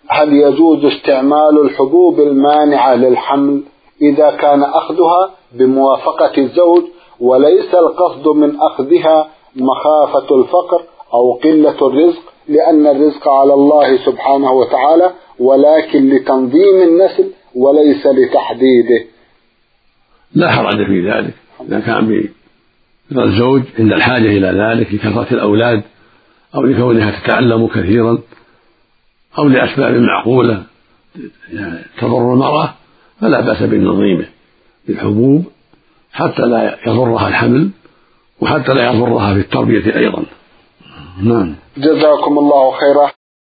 هل يجوز استعمال الحبوب المانعة للحمل إذا كان أخذها بموافقة الزوج وليس القصد من أخذها مخافة الفقر أو قلة الرزق، لأن الرزق على الله سبحانه وتعالى، ولكن لتنظيم النسل وليس لتحديده؟ لا حرج في ذلك إذا كان الزوج عند الحاجة إلى ذلك لكثرة الأولاد أو لكونها تتعلم كثيرا أو لأسباب معقولة تضر المرأة، فلا بأس بتنظيمه بالحبوب حتى لا يضرها الحمل وحتى لا يضرها في التربية أيضا. نعم. جزاكم الله خيرا.